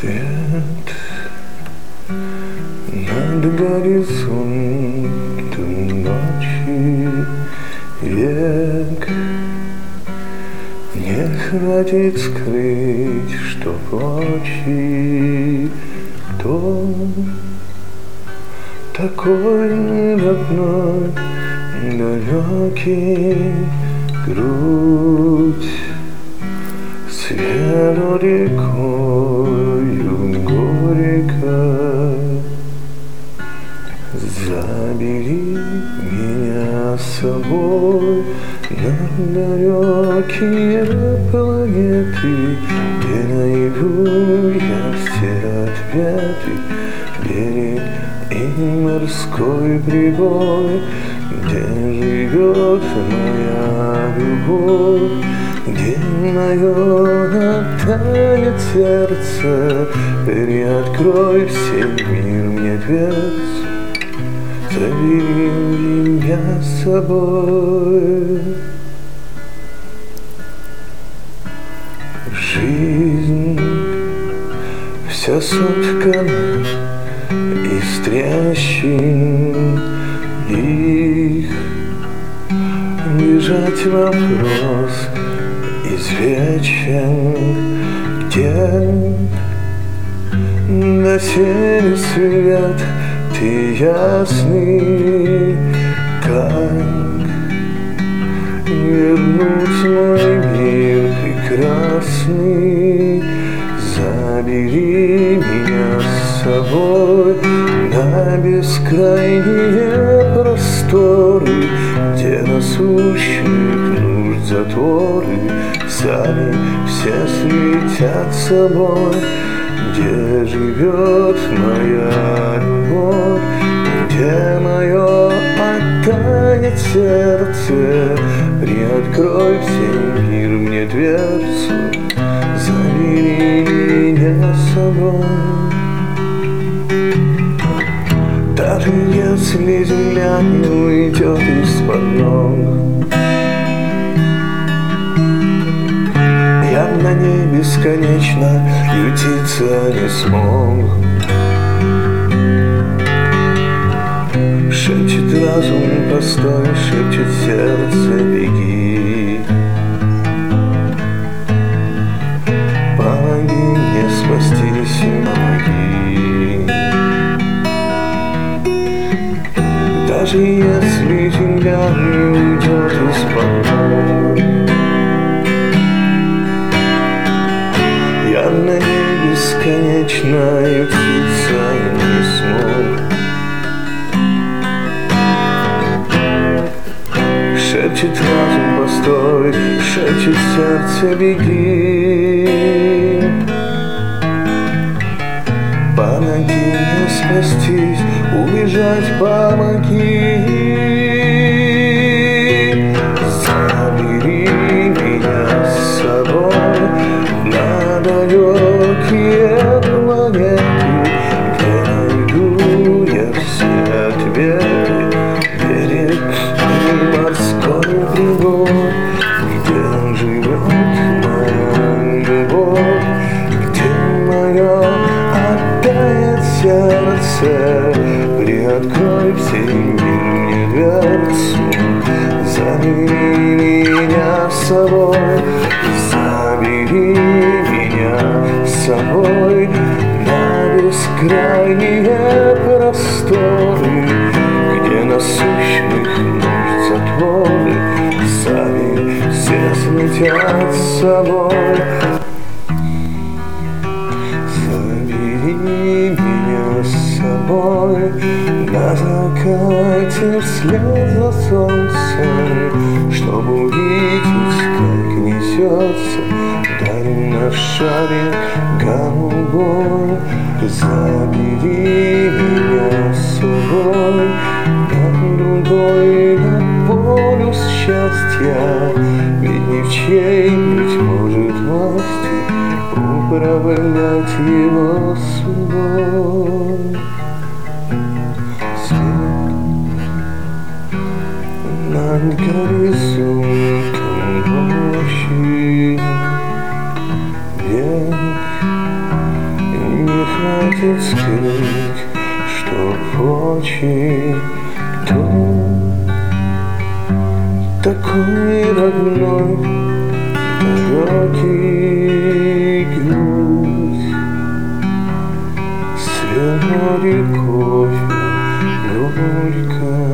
Свет над горизонтом ночи век не хватит скрыть, что плачи дом такой родной, далекий, грудь свету рекою горько. Забери меня с собой на далекие планеты, где найду я все ответы, берег и морской прибой, где живет моя любовь, где мое тает сердце. Приоткрой всем мир мне дверцу, забери меня с собой. Жизнь вся соткана из трещин, их бежать вопрос извечен, где доселе свет ты ясный, как вернуть мой мир прекрасный. Забери меня с собой на бескрайние просторы, где насущных нужд затворы сами все светят собой, где живет моя любовь, где мое оттает сердце. Приоткрой всем мир мне дверцу, забери меня с собой. Даже если земля не уйдет из-под ног, я на ней бесконечно ютиться не смог. Шепчет разум постой, шепчет сердце беги. Помоги мне спастись, помоги. Даже если земля не уйдет из-под ног, я на ней бесконечно ютиться не смог. Шепчет разум постой, шепчет сердце беги. Помоги мне спастись, убежать помоги. Забери меня с собой на далекие планеты, где найду я все ответы, берег и морской прибой, где живет моя любовь, где мое оттает сердце. Приоткрой всем мир мне дверцу, забери меня с собой, забери меня с собой на бескрайние просторы, где насущных нужд затворы сами все сметят с собой. Забери меня с собой на закате вслед за солнцем, чтобы увидеть, как несется вдаль наш шарик голубой. Забери меня с собой на другой, на полюс счастья, ведь ни в чьей, быть может, власти управлять его судьбой. Свет над горизонтом ночи, век ночи, дом такой родной, далекий груз, свела рекою горько.